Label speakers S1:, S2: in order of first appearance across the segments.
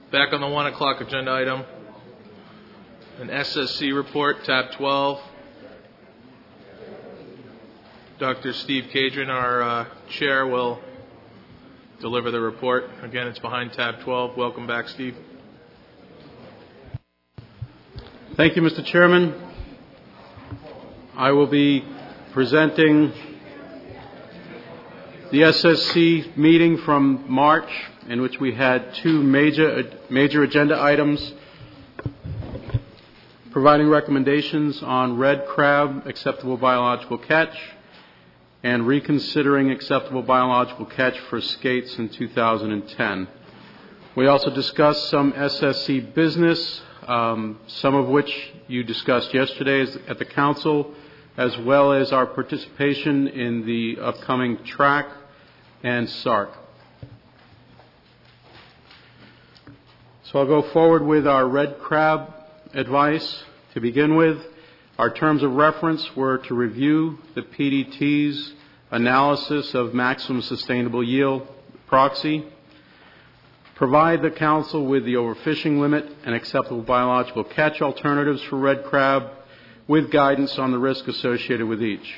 S1: Back on the 1 o'clock agenda item, an SSC report, tab 12. Dr. Steve Cadron, our chair, will deliver the report. Again, it's behind tab 12. Welcome back, Steve.
S2: Thank you, Mr. Chairman. I will be presenting the SSC meeting from March, in which we had two major agenda items, providing recommendations on red crab acceptable biological catch and reconsidering acceptable biological catch for skates in 2010. We also discussed some SSC business, some of which you discussed yesterday at the Council, as well as our participation in the upcoming TRAC and SARC. So I'll go forward with our red crab advice. To begin with, our terms of reference were to review the PDT's analysis of maximum sustainable yield proxy, provide the Council with the overfishing limit and acceptable biological catch alternatives for red crab, with guidance on the risk associated with each.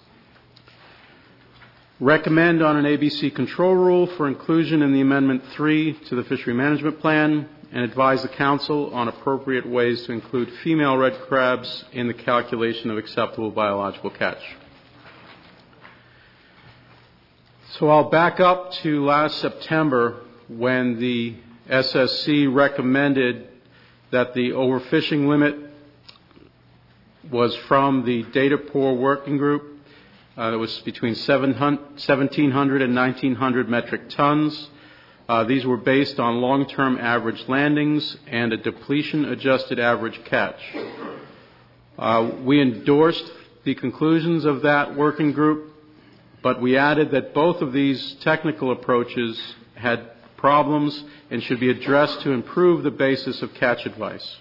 S2: Recommend on an ABC control rule for inclusion in the Amendment 3 to the Fishery Management Plan, and advise the Council on appropriate ways to include female red crabs in the calculation of acceptable biological catch. So I'll back up to last September when the SSC recommended that the overfishing limit was from the data poor working group. It was between 1,700 and 1,900 metric tons. These were based on long-term average landings and a depletion-adjusted average catch. We endorsed the conclusions of that working group, but we added that both of these technical approaches had problems and should be addressed to improve the basis of catch advice.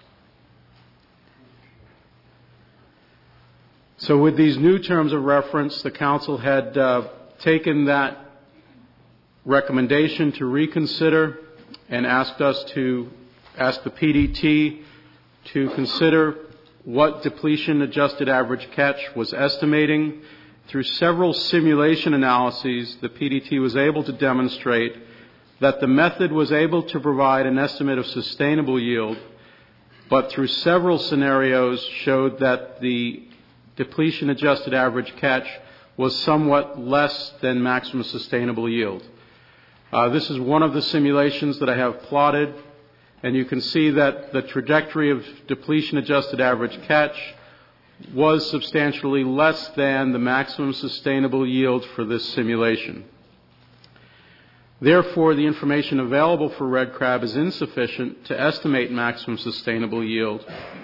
S2: So with these new terms of reference, the Council had taken that recommendation to reconsider and asked us to ask the PDT to consider what depletion-adjusted average catch was estimating. Through several simulation analyses, the PDT was able to demonstrate that the method was able to provide an estimate of sustainable yield, but through several scenarios showed that the depletion-adjusted average catch was somewhat less than maximum sustainable yield. This is one of the simulations that I have plotted, and you can see that the trajectory of depletion-adjusted average catch was substantially less than the maximum sustainable yield for this simulation. Therefore, the information available for red crab is insufficient to estimate maximum sustainable yield.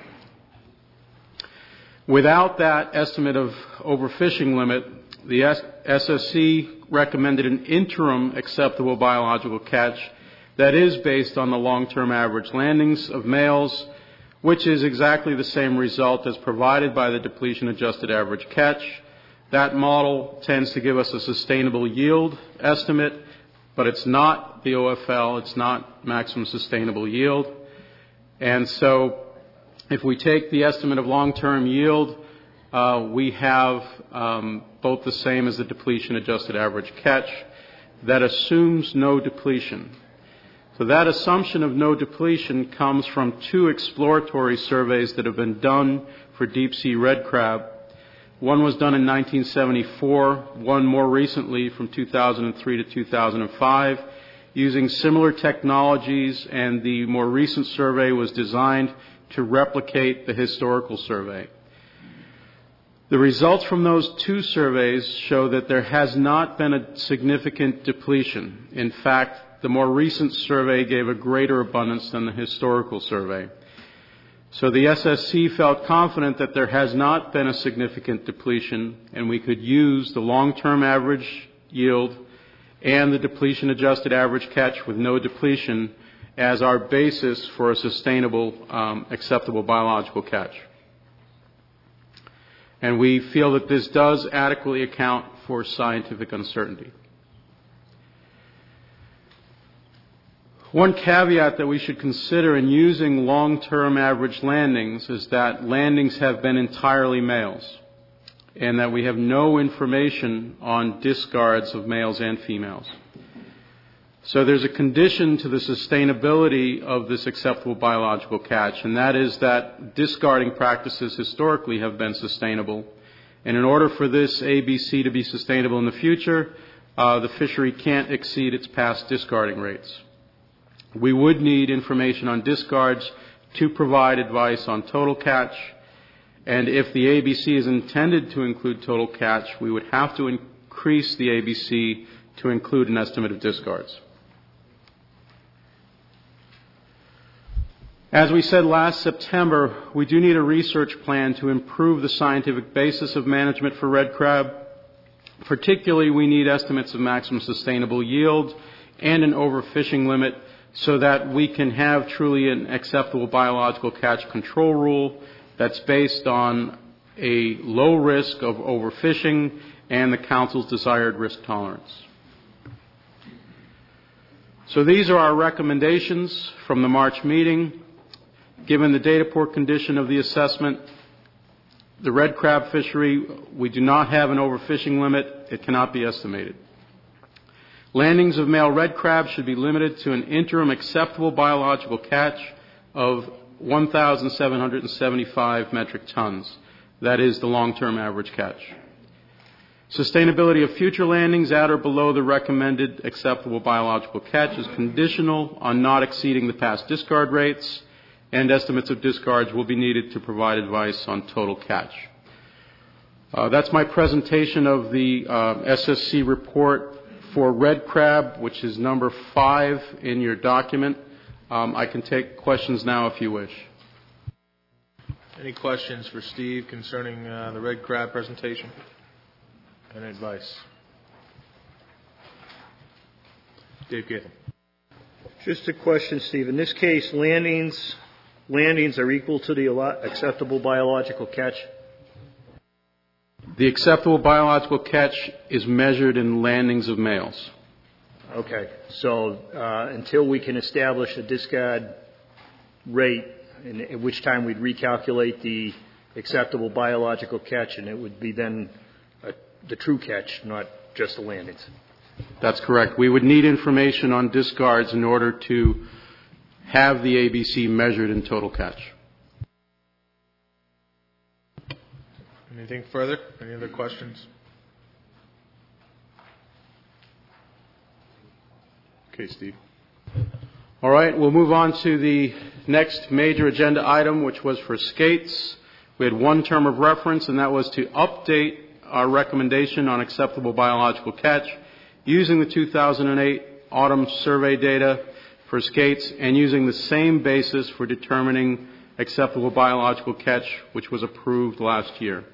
S2: Without that estimate of overfishing limit, the SSC recommended an interim acceptable biological catch that is based on the long-term average landings of males, which is exactly the same result as provided by the depletion-adjusted average catch. That model tends to give us a sustainable yield estimate, but it's not the OFL, it's not maximum sustainable yield. And so if we take the estimate of long-term yield, we have both the same as the depletion-adjusted average catch. That assumes no depletion. So that assumption of no depletion comes from two exploratory surveys that have been done for deep-sea red crab. One was done in 1974, one more recently from 2003 to 2005, using similar technologies, and the more recent survey was designed to replicate the historical survey. The results from those two surveys show that there has not been a significant depletion. In fact, the more recent survey gave a greater abundance than the historical survey. So the SSC felt confident that there has not been a significant depletion, and we could use the long-term average yield and the depletion-adjusted average catch with no depletion as our basis for a sustainable, acceptable biological catch. And we feel that this does adequately account for scientific uncertainty. One caveat that we should consider in using long-term average landings is that landings have been entirely males, and that we have no information on discards of males and females. So there's a condition to the sustainability of this acceptable biological catch, and that is that discarding practices historically have been sustainable. And in order for this ABC to be sustainable in the future, the fishery can't exceed its past discarding rates. We would need information on discards to provide advice on total catch, and if the ABC is intended to include total catch, we would have to increase the ABC to include an estimate of discards. As we said last September, we do need a research plan to improve the scientific basis of management for red crab. Particularly, we need estimates of maximum sustainable yield and an overfishing limit so that we can have truly an acceptable biological catch control rule that's based on a low risk of overfishing and the Council's desired risk tolerance. So these are our recommendations from the March meeting. Given the data poor condition of the assessment, the red crab fishery, we do not have an overfishing limit. It cannot be estimated. Landings of male red crab should be limited to an interim acceptable biological catch of 1,775 metric tons. That is the long-term average catch. Sustainability of future landings at or below the recommended acceptable biological catch is conditional on not exceeding the past discard rates, and estimates of discards will be needed to provide advice on total catch. That's my presentation of the SSC report for red crab, which is number 5 in your document. I can take questions now if you wish.
S1: Any questions for Steve concerning the red crab presentation and advice? Dave Gatham.
S3: Just a question, Steve. In this case, landings are equal to the acceptable biological catch?
S2: The acceptable biological catch is measured in landings of males.
S3: Okay. So until we can establish a discard rate, at which time we'd recalculate the acceptable biological catch, and it would be then the true catch, not just the landings.
S2: That's correct. We would need information on discards in order to have the ABC measured in total catch.
S1: Anything further? Any other questions? Okay, Steve.
S2: All right, we'll move on to the next major agenda item, which was for skates. We had one term of reference, and that was to update our recommendation on acceptable biological catch using the 2008 autumn survey data for skates and using the same basis for determining acceptable biological catch, which was approved last year.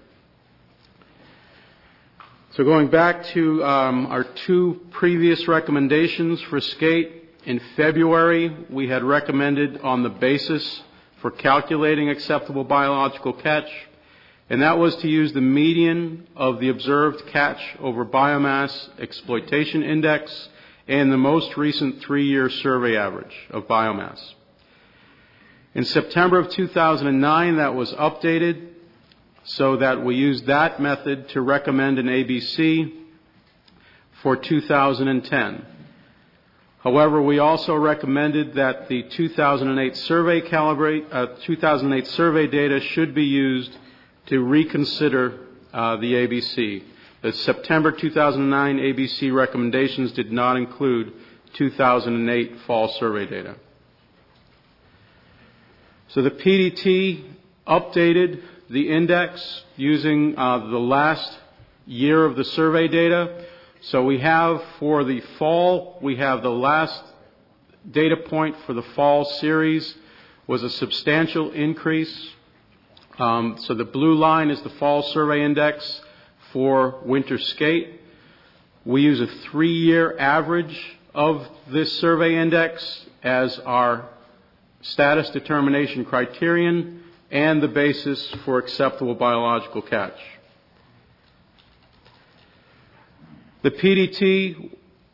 S2: So going back to our 2 previous recommendations for skate, in February we had recommended on the basis for calculating acceptable biological catch, and that was to use the median of the observed catch over biomass exploitation index and the most recent 3-year survey average of biomass. In September of 2009, that was updated so that we used that method to recommend an ABC for 2010. However, we also recommended that the 2008 survey data should be used to reconsider the ABC. The September 2009 ABC recommendations did not include 2008 fall survey data. So the PDT updated the index using the last year of the survey data. So we have for the fall, we have the last data point for the fall series was a substantial increase. So the blue line is the fall survey index for winter skate. We use a 3-year average of this survey index as our status determination criterion and the basis for acceptable biological catch. The PDT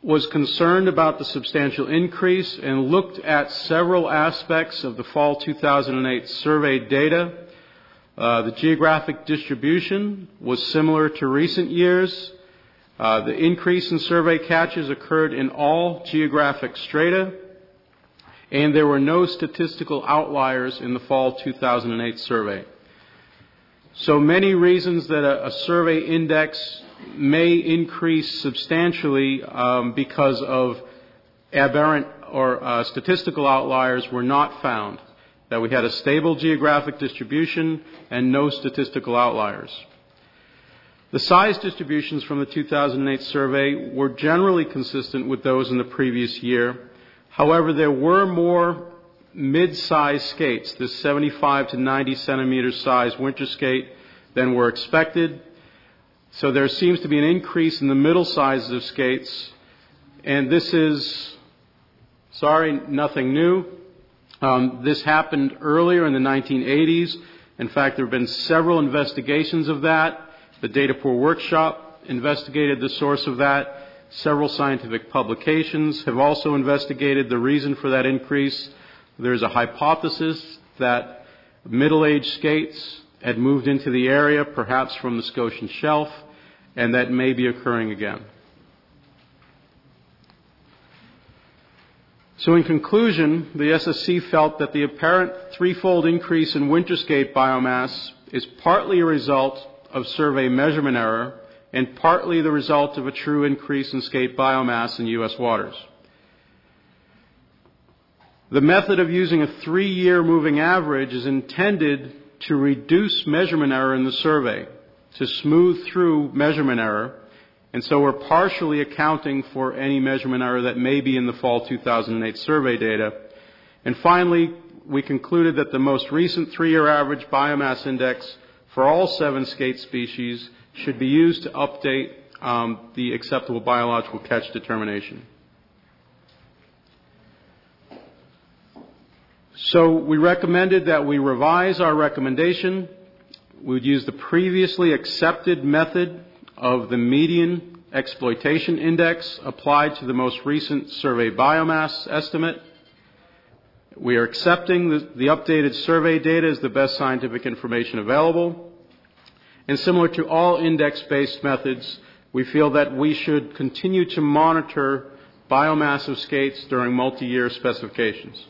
S2: was concerned about the substantial increase and looked at several aspects of the fall 2008 survey data. The geographic distribution was similar to recent years. The increase in survey catches occurred in all geographic strata, and there were no statistical outliers in the fall 2008 survey. So many reasons that a survey index may increase substantially because of aberrant or statistical outliers were not found, that we had a stable geographic distribution and no statistical outliers. The size distributions from the 2008 survey were generally consistent with those in the previous year. However, there were more mid-size skates, this 75 to 90 centimeter size winter skate, than were expected. So there seems to be an increase in the middle sizes of skates, and this is, nothing new. This happened earlier in the 1980s. In fact, there have been several investigations of that. The Data Poor Workshop investigated the source of that. Several scientific publications have also investigated the reason for that increase. There's a hypothesis that middle-aged skates had moved into the area, perhaps from the Scotian Shelf, and that may be occurring again. So in conclusion, the SSC felt that the apparent threefold increase in winter skate biomass is partly a result of survey measurement error and partly the result of a true increase in skate biomass in U.S. waters. The method of using a 3-year moving average is intended to reduce measurement error in the survey, to smooth through measurement error, and so we're partially accounting for any measurement error that may be in the fall 2008 survey data. And finally, we concluded that the most recent 3-year average biomass index for all 7 skate species should be used to update the acceptable biological catch determination. So we recommended that we revise our recommendation. We would use the previously accepted method of the median exploitation index applied to the most recent survey biomass estimate. We are accepting the updated survey data as the best scientific information available. And similar to all index-based methods, we feel that we should continue to monitor biomass of skates during multi-year specifications.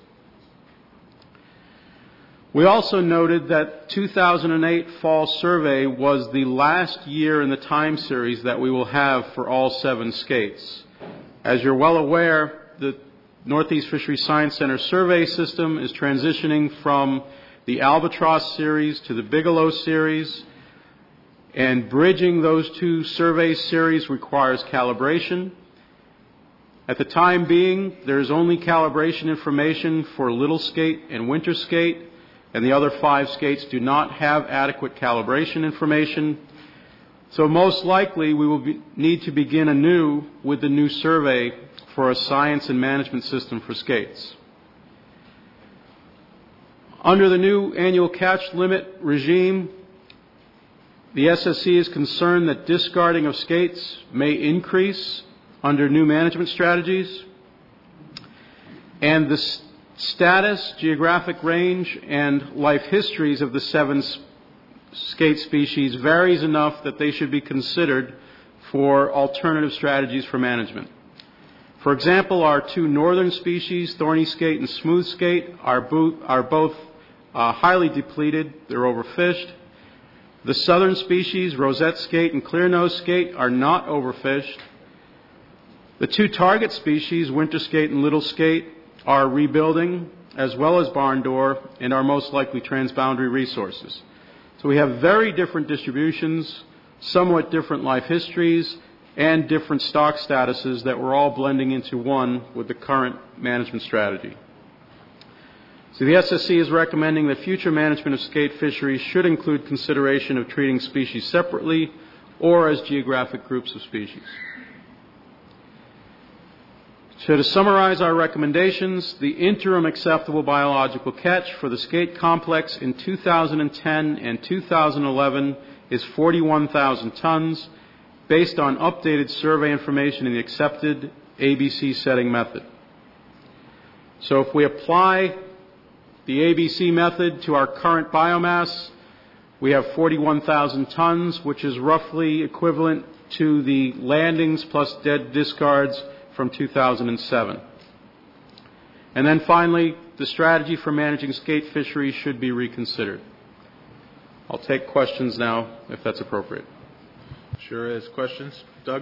S2: We also noted that 2008 fall survey was the last year in the time series that we will have for all 7 skates. As you're well aware, the Northeast Fisheries Science Center survey system is transitioning from the Albatross series to the Bigelow series, and bridging those 2 survey series requires calibration. At the time being, there is only calibration information for little skate and winter skate, and the other 5 skates do not have adequate calibration information. So most likely we will need to begin anew with the new survey for a science and management system for skates. Under the new annual catch limit regime, the SSC is concerned that discarding of skates may increase under new management strategies, and the status, geographic range, and life histories of the 7 skate species varies enough that they should be considered for alternative strategies for management. For example, our 2 northern species, thorny skate and smooth skate, are both highly depleted. They're overfished. The southern species, rosette skate and clear nose skate, are not overfished. The 2 target species, winter skate and little skate, are rebuilding, as well as barn door, and are most likely transboundary resources. So we have very different distributions, somewhat different life histories, and different stock statuses that we're all blending into one with the current management strategy. So the SSC is recommending that future management of skate fisheries should include consideration of treating species separately or as geographic groups of species. So to summarize our recommendations, the interim acceptable biological catch for the skate complex in 2010 and 2011 is 41,000 tons, based on updated survey information in the accepted ABC setting method. So if we apply the ABC method to our current biomass, we have 41,000 tons, which is roughly equivalent to the landings plus dead discards from 2007. And then finally, the strategy for managing skate fisheries should be reconsidered. I'll take questions now, if that's appropriate.
S1: Sure is. Questions? Doug?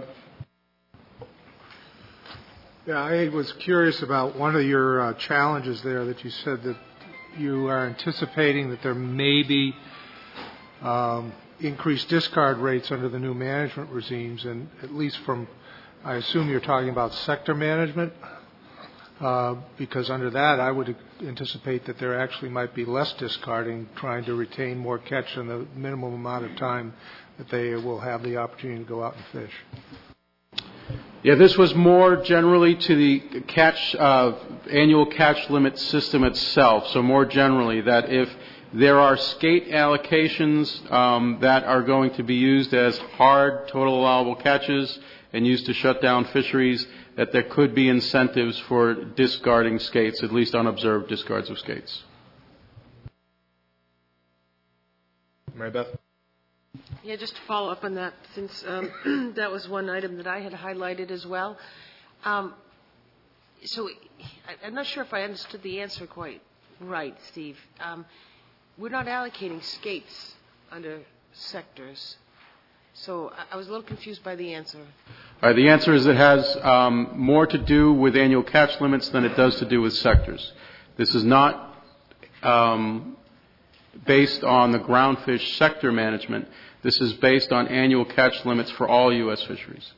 S4: Yeah, I was curious about one of your challenges there that you said that you are anticipating that there may be increased discard rates under the new management regimes, and at least from, I assume you're talking about sector management, because under that I would anticipate that there actually might be less discarding, trying to retain more catch in the minimum amount of time that they will have the opportunity to go out and fish.
S2: Yeah, this was more generally to the catch, annual catch limit system itself. So more generally, that if there are skate allocations that are going to be used as hard total allowable catches and used to shut down fisheries, that there could be incentives for discarding skates, at least unobserved discards of skates.
S1: Mary Beth?
S5: Yeah, just to follow up on that, since that was one item that I had highlighted as well. So I'm not sure if I understood the answer quite right, Steve. We're not allocating skates under sectors. So I was a little confused by the answer.
S2: All right, the answer is it has more to do with annual catch limits than it does to do with sectors. This is not based on the groundfish sector management. This is based on annual catch limits for all U.S. fisheries.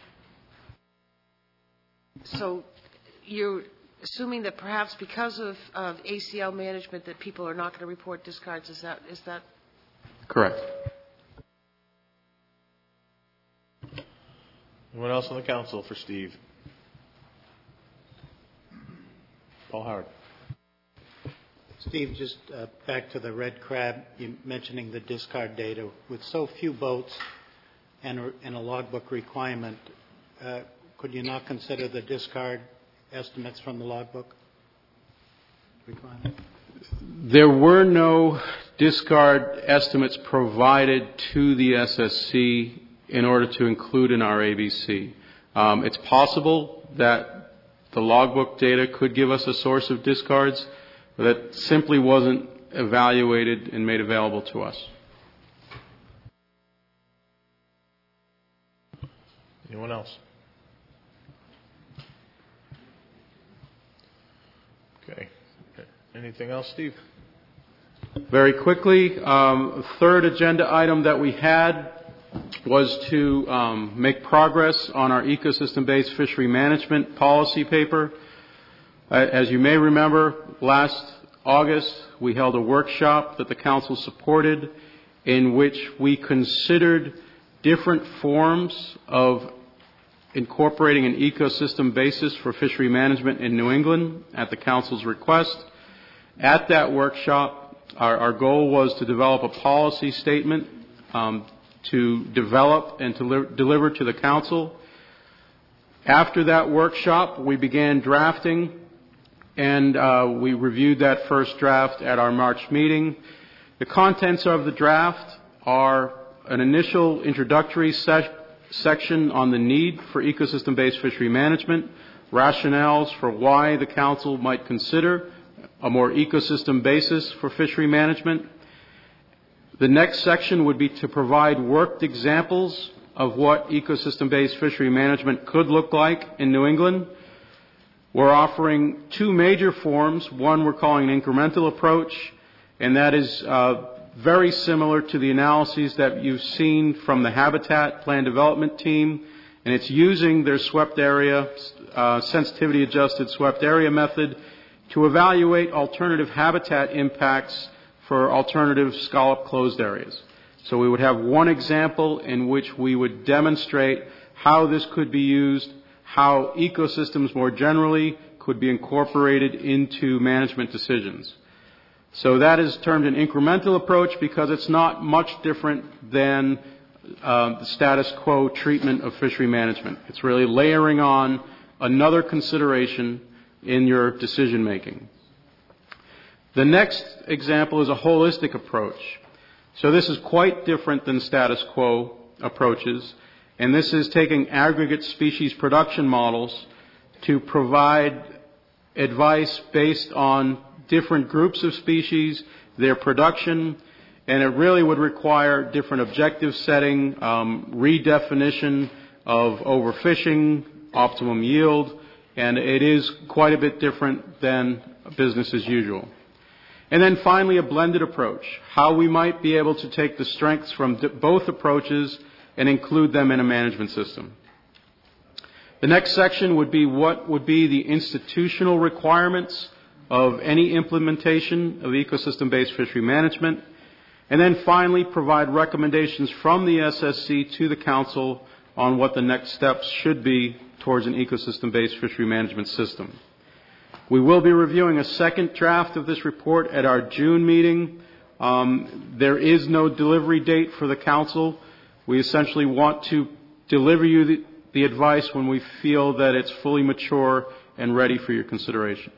S5: So you're assuming that perhaps because of ACL management that people are not going to report discards. Is that
S2: correct?
S1: Anyone else on the council for Steve? Paul Howard.
S6: Steve, just back to the red crab, you mentioning the discard data. With so few boats and a logbook requirement, could you not consider the discard estimates from the logbook requirement?
S2: There were no discard estimates provided to the SSC in order to include in our ABC. It's possible that the logbook data could give us a source of discards, but that simply wasn't evaluated and made available to us.
S1: Anyone else? Okay. Anything else, Steve?
S2: Very quickly, third agenda item that we had was to make progress on our ecosystem-based fishery management policy paper. As you may remember, last August we held a workshop that the Council supported in which we considered different forms of incorporating an ecosystem basis for fishery management in New England at the Council's request. At that workshop, our goal was to develop a policy statement to develop and to deliver to the Council. After that workshop, we began drafting, and we reviewed that first draft at our March meeting. The contents of the draft are an initial introductory section on the need for ecosystem-based fishery management, rationales for why the Council might consider a more ecosystem basis for fishery management. The next section would be to provide worked examples of what ecosystem-based fishery management could look like in New England. We're offering two major forms. One we're calling an incremental approach, and that is very similar to the analyses that you've seen from the Habitat Plan Development Team, and it's using their swept area, sensitivity-adjusted swept area method to evaluate alternative habitat impacts for alternative scallop closed areas. So we would have one example in which we would demonstrate how this could be used, how ecosystems more generally could be incorporated into management decisions. So that is termed an incremental approach because it's not much different than the status quo treatment of fishery management. It's really layering on another consideration in your decision making. The next example is a holistic approach. So this is quite different than status quo approaches, and this is taking aggregate species production models to provide advice based on different groups of species, their production, and it really would require different objective setting, redefinition of overfishing, optimum yield, and it is quite a bit different than business as usual. And then finally, a blended approach, how we might be able to take the strengths from both approaches and include them in a management system. The next section would be what would be the institutional requirements of any implementation of ecosystem-based fishery management, and then finally provide recommendations from the SSC to the Council on what the next steps should be towards an ecosystem-based fishery management system. We will be reviewing a second draft of this report at our June meeting. There is no delivery date for the Council. We essentially want to deliver you the advice when we feel that it's fully mature and ready for your consideration.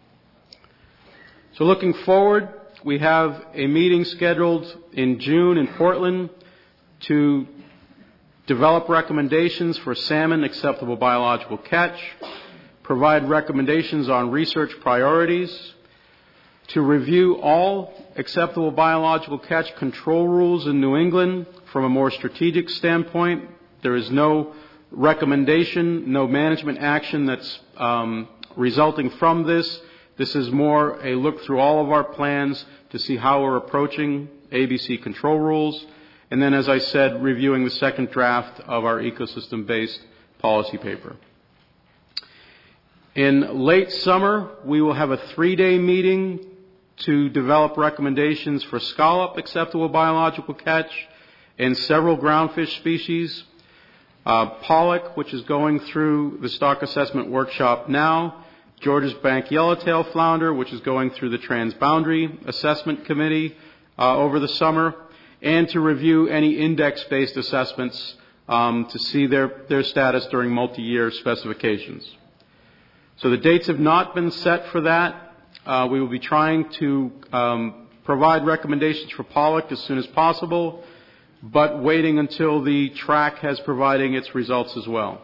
S2: So looking forward, we have a meeting scheduled in June in Portland to develop recommendations for salmon acceptable biological catch, provide recommendations on research priorities, to review all acceptable biological catch control rules in New England from a more strategic standpoint. There is no recommendation, no management action that's resulting from this. This is more a look through all of our plans to see how we're approaching ABC control rules. And then, as I said, reviewing the second draft of our ecosystem-based policy paper. In late summer, we will have a 3-day meeting to develop recommendations for scallop acceptable biological catch and several groundfish species. Pollock, which is going through the stock assessment workshop now, Georges Bank yellowtail flounder, which is going through the transboundary assessment committee over the summer, and to review any index-based assessments to see their status during multi-year specifications. So the dates have not been set for that. We will be trying to provide recommendations for Pollock as soon as possible, but waiting until the track has providing its results as well.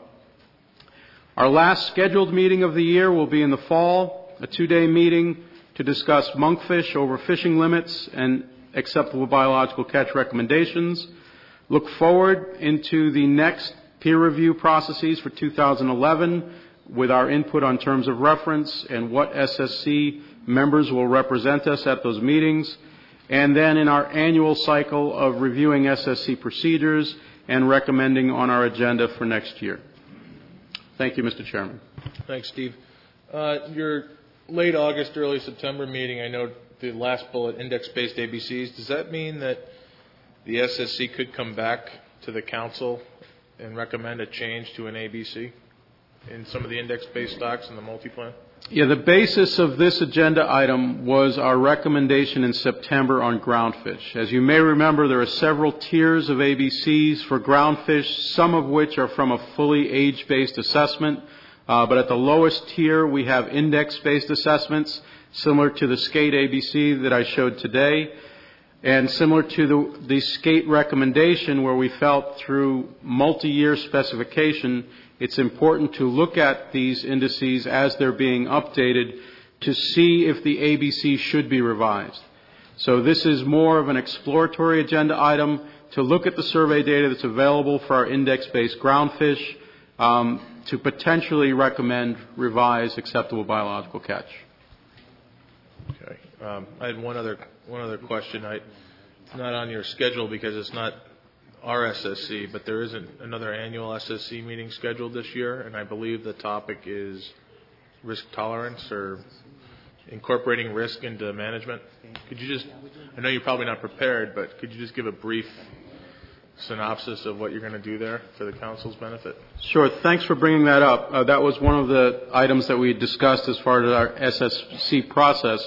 S2: Our last scheduled meeting of the year will be in the fall, a 2-day meeting to discuss monkfish overfishing limits and acceptable biological catch recommendations. Look forward into the next peer review processes for 2011 with our input on terms of reference and what SSC members will represent us at those meetings, and then in our annual cycle of reviewing SSC procedures and recommending on our agenda for next year. Thank you, Mr. Chairman.
S1: Thanks, Steve. Your late August, early September meeting, I know the last bullet, index-based ABCs, does that mean that the SSC could come back to the Council and recommend a change to an ABC in some of the index-based stocks in the multi-plan?
S2: Yeah, the basis of this agenda item was our recommendation in September on groundfish. As you may remember, there are several tiers of ABCs for groundfish, some of which are from a fully age-based assessment. But at the lowest tier, we have index-based assessments, similar to the skate ABC that I showed today, and similar to the skate recommendation where we felt through multi-year specification it's important to look at these indices as they're being updated to see if the ABC should be revised. So this is more of an exploratory agenda item to look at the survey data that's available for our index-based groundfish to potentially recommend revised acceptable biological catch.
S1: Okay. I had one other question. It's not on your schedule because it's not our SSC, but there is another annual SSC meeting scheduled this year, and I believe the topic is risk tolerance or incorporating risk into management. Could you just, I know you're probably not prepared, but could you just give a brief synopsis of what you're going to do there for the Council's benefit?
S2: Sure. Thanks for bringing that up. That was one of the items that we discussed as part of our SSC process.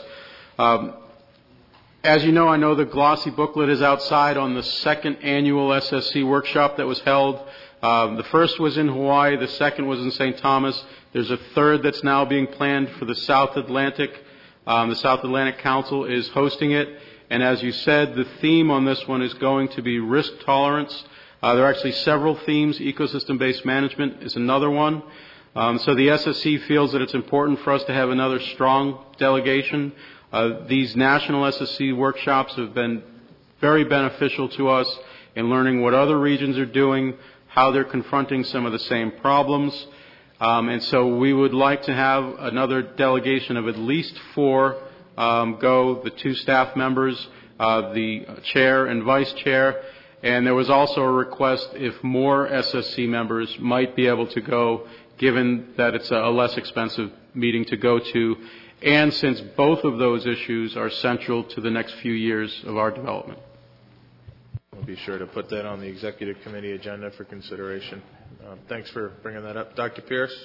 S2: As you know, I know the glossy booklet is outside on the second annual SSC workshop that was held The first was in Hawaii. The second was in St. Thomas. There's a third that's now being planned for the South Atlantic. The South Atlantic Council is hosting it. And as you said, the theme on this one is going to be risk tolerance. There are actually several themes. Ecosystem-based management is another one. So the SSC feels that it's important for us to have another strong delegation. These national SSC workshops have been very beneficial to us in learning what other regions are doing, how they're confronting some of the same problems. And so we would like to have another delegation of at least 4 go, the 2 staff members, the chair and vice chair. And there was also a request if more SSC members might be able to go, given that it's a less expensive meeting to go to, and since both of those issues are central to the next few years of our development.
S1: We'll be sure to put that on the executive committee agenda for consideration. Thanks for bringing that up. Dr. Pierce?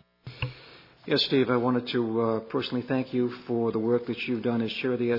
S7: Yes, Steve, I wanted to personally thank you for the work that you've done as chair of the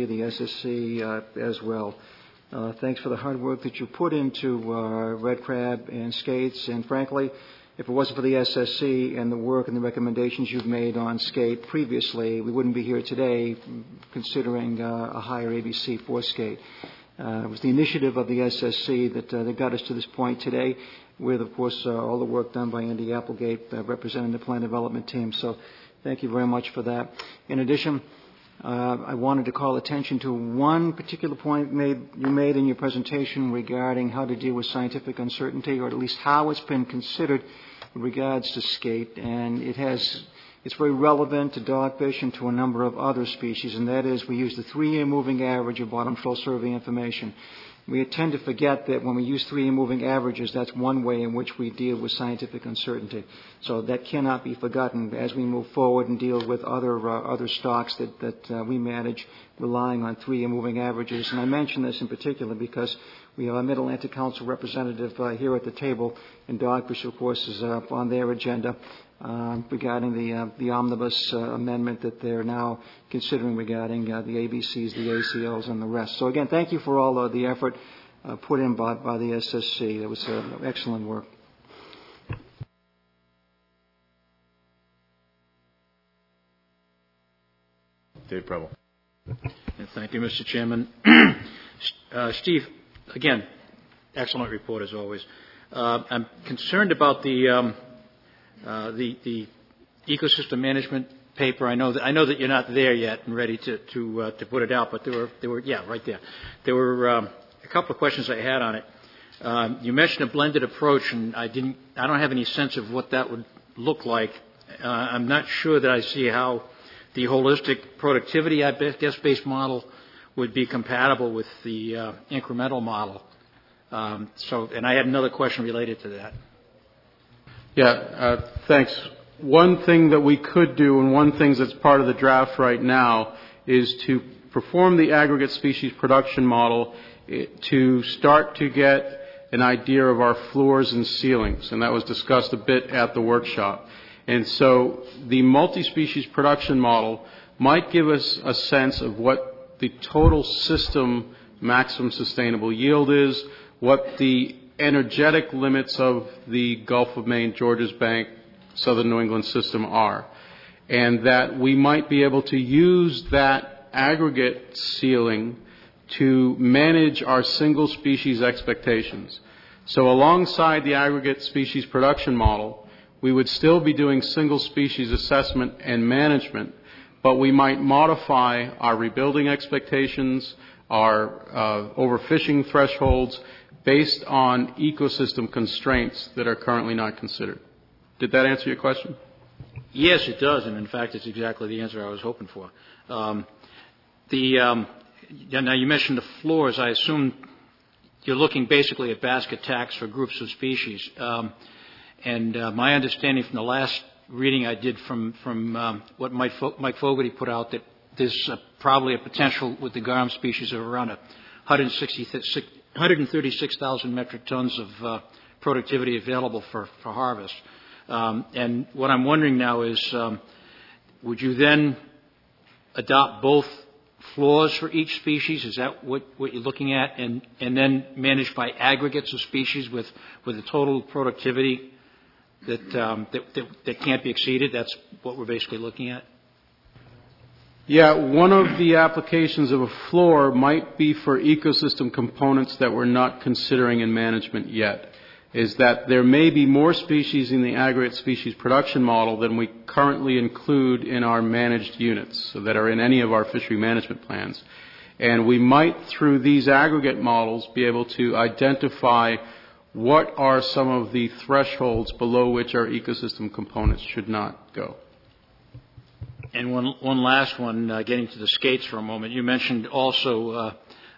S7: SSC as well. Thanks for the hard work that you put into Red Crab and Skates, and frankly, if it wasn't for the SSC and the work and the recommendations you've made on Skate previously, we wouldn't be here today considering a higher ABC for Skate. It was the initiative of the SSC that got us to this point today, with, of course, all the work done by Andy Applegate representing the plan development team. So thank you very much for that. In addition, I wanted to call attention to one particular point you made in your presentation regarding how to deal with scientific uncertainty, or at least how it's been considered in regards to skate. And it's very relevant to dogfish and to a number of other species, and that is we use the 3-year moving average of bottom flow survey information. We tend to forget that when we use 3-year moving averages, that's one way in which we deal with scientific uncertainty. So that cannot be forgotten as we move forward and deal with other stocks that we manage relying on 3-year moving averages. And I mention this in particular because we have a Mid-Atlantic Council representative here at the table, and Dogfish, of course, is on their agenda regarding the omnibus amendment that they're now considering regarding the ABCs, the ACLs, and the rest. So again, thank you for all of the effort put in by the SSC. It was excellent work.
S1: Dave Preble.
S8: Thank you, Mr. Chairman. Steve, again, excellent report as always. I'm concerned about the ecosystem management paper. I know that you're not there yet and ready to put it out, but there were right there. There were a couple of questions I had on it. You mentioned a blended approach, and I don't have any sense of what that would look like. I'm not sure that I see how the holistic productivity, I guess, based model would be compatible with the incremental model. And I had another question related to that.
S2: Yeah, thanks. One thing that we could do, and one thing that's part of the draft right now, is to perform the aggregate species production model to start to get an idea of our floors and ceilings, and that was discussed a bit at the workshop. And so the multi-species production model might give us a sense of what the total system maximum sustainable yield is, what the energetic limits of the Gulf of Maine, Georges Bank, Southern New England system are, and that we might be able to use that aggregate ceiling to manage our single species expectations. So alongside the aggregate species production model, we would still be doing single species assessment and management, but we might modify our rebuilding expectations, our overfishing thresholds, based on ecosystem constraints that are currently not considered. Did that answer your question?
S8: Yes, it does, and in fact, it's exactly the answer I was hoping for. Now, you mentioned the floors. I assume you're looking basically at basket tax for groups of species. And my understanding from the last reading I did from what Mike Fogarty put out, that there's probably a potential with the GARM species of around 136,000 metric tons of productivity available for harvest. And what I'm wondering now is, would you then adopt both floors for each species? Is that what you're looking at? And then managed by aggregates of species with a total productivity that can't be exceeded? That's what we're basically looking at?
S2: Yeah, one of the applications of a floor might be for ecosystem components that we're not considering in management yet, is that there may be more species in the aggregate species production model than we currently include in our managed units, so that are in any of our fishery management plans. And we might, through these aggregate models, be able to identify what are some of the thresholds below which our ecosystem components should not go.
S8: And one last one, getting to the skates for a moment. You mentioned also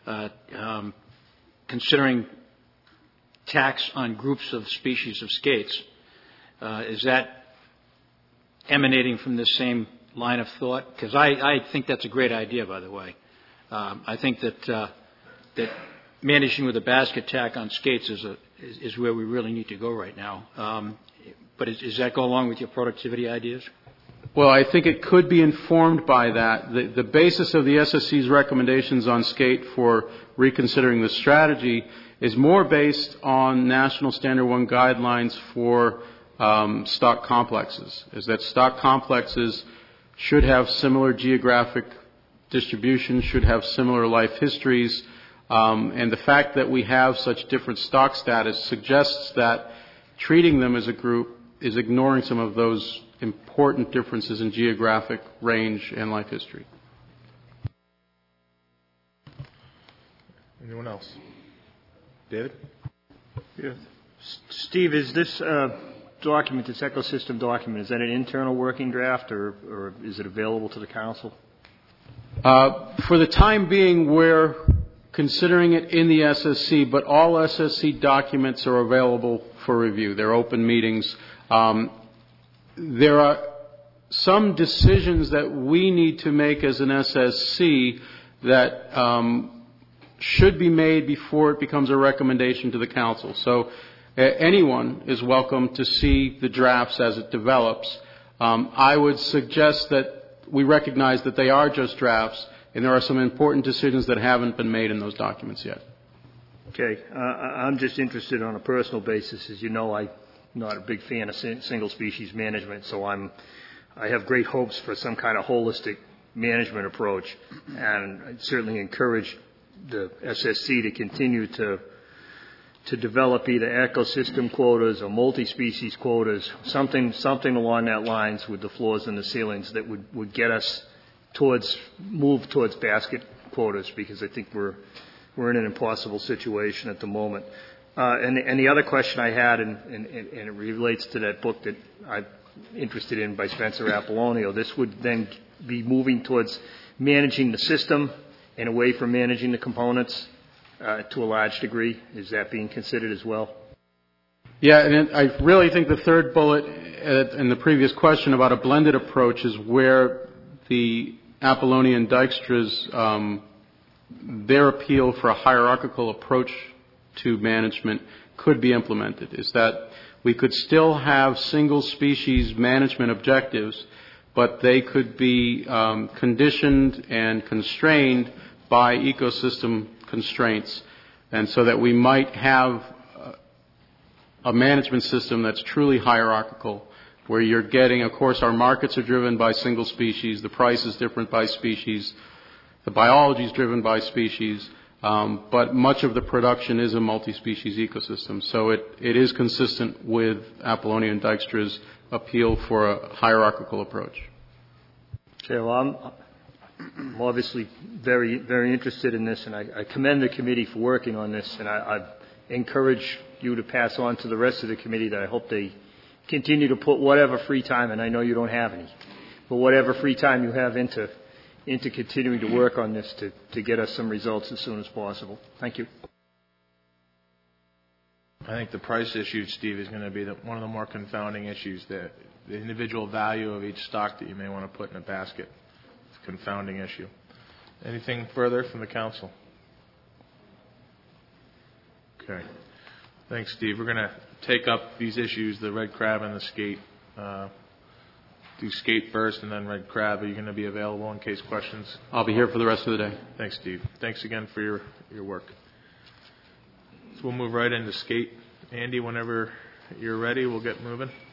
S8: considering tax on groups of species of skates. Is that emanating from the same line of thought? Because I think that's a great idea, by the way. I think that managing with a basket tack on skates is where we really need to go right now. But does that go along with your productivity ideas?
S2: Well, I think it could be informed by that. The basis of the SSC's recommendations on skate for reconsidering the strategy is more based on National Standard 1 guidelines for stock complexes, is that stock complexes should have similar geographic distribution, should have similar life histories, and the fact that we have such different stock status suggests that treating them as a group is ignoring some of those important differences in geographic range and life history.
S1: Anyone else? David?
S3: Yeah. Steve, is this document, this ecosystem document, is that an internal working draft or is it available to the council?
S2: For the time being, we're considering it in the SSC, but all SSC documents are available for review. They're open meetings. There are some decisions that we need to make as an SSC that should be made before it becomes a recommendation to the council. So anyone is welcome to see the drafts as it develops. I would suggest that we recognize that they are just drafts, and there are some important decisions that haven't been made in those documents yet.
S3: Okay. I'm just interested on a personal basis. As you know, I'm not a big fan of single species management, so I have great hopes for some kind of holistic management approach, and I'd certainly encourage the SSC to continue to develop either ecosystem quotas or multi-species quotas, something along that lines with the floors and the ceilings that would get us move towards basket quotas, because I think we're in an impossible situation at the moment. And the other question I had, and it relates to that book that I'm interested in by Spencer Apollonio, this would then be moving towards managing the system and away from managing the components to a large degree. Is that being considered as well?
S2: Yeah, and I really think the third bullet in the previous question about a blended approach is where the Apolloni and Dijkstra's, their appeal for a hierarchical approach to management could be implemented, is that we could still have single species management objectives, but they could be conditioned and constrained by ecosystem constraints, and so that we might have a management system that's truly hierarchical, where you're getting, of course, our markets are driven by single species, the price is different by species, the biology is driven by species, but much of the production is a multi-species ecosystem. So it is consistent with Apolloni and Dijkstra's appeal for a hierarchical approach.
S3: Okay, well, I'm obviously very, very interested in this, and I commend the committee for working on this, and I encourage you to pass on to the rest of the committee that I hope they continue to put whatever free time, and I know you don't have any, but whatever free time you have into continuing to work on this to get us some results as soon as possible. Thank you.
S1: I think the price issue, Steve, is going to be one of the more confounding issues, the individual value of each stock that you may want to put in a basket. It's a confounding issue. Anything further from the council? Okay. Thanks, Steve. We're going to take up these issues, the red crab and the skate, do skate first and then red crab. Are you going to be available in case questions?
S2: I'll be here for the rest of the day.
S1: Thanks, Steve. Thanks again for your work. So we'll move right into skate. Andy, whenever you're ready, we'll get moving.